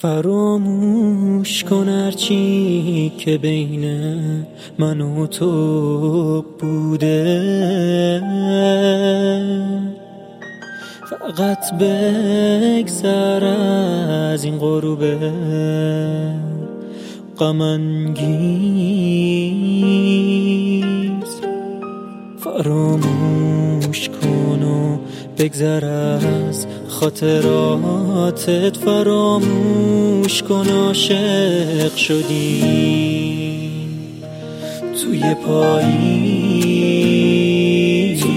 فراموش کن هرچی که بین من و تو بوده، فقط بگذر از این غروب غم انگیز. فراموش کن و بگذر از خاطراتت، فراموش کن عاشق شدی توی پاییز.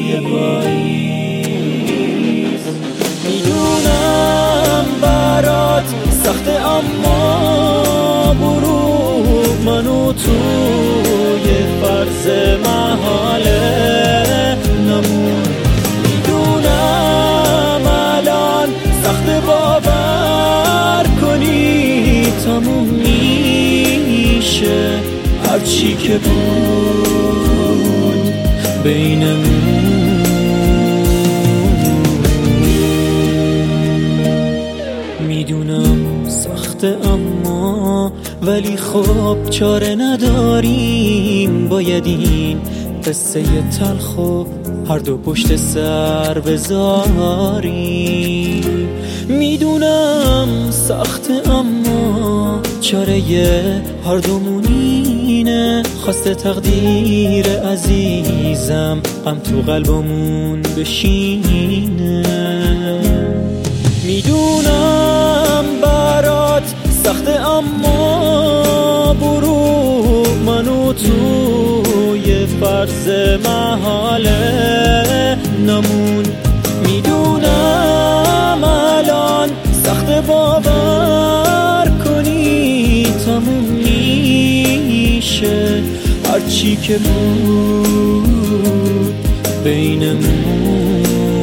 میدونم برات سخته اما برو منو توی فرض محاله نمون. میدونم الان سخته باور کنی تموم میشه هرچی که بود بینمون. میدونم سخته اما ولی خب چاره نداریم، باید این قصه تلخو هر دو پشت سر بذاریم. میدونم سخته اما چاره هر دومون اینه، خواسته تقدیر عزیزم غم تو قلبمون بشینه. میدونم برات سخته اما برو منو توی فرض محاله نمون. میدونم الان سخته باور کنی تموم میشه هرچی که بود بینمون.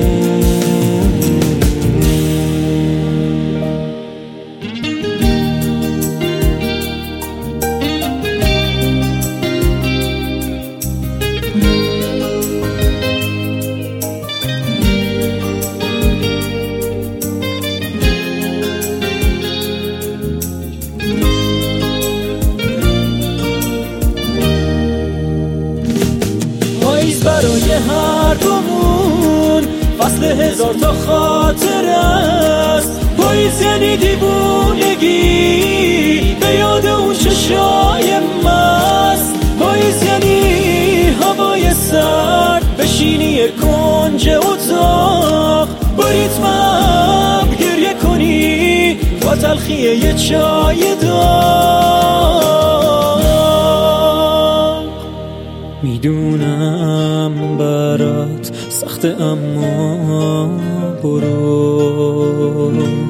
برای هر دومون فصل هزار تا خاطر است. پاییز یعنی دیوونگی به یاد اون چشای مست. پاییز یعنی هوای سرد بشینی کنج اتاق، با ریتمم گریه کنی با تلخی یه چای داغ. میدونم برات سخته اما برو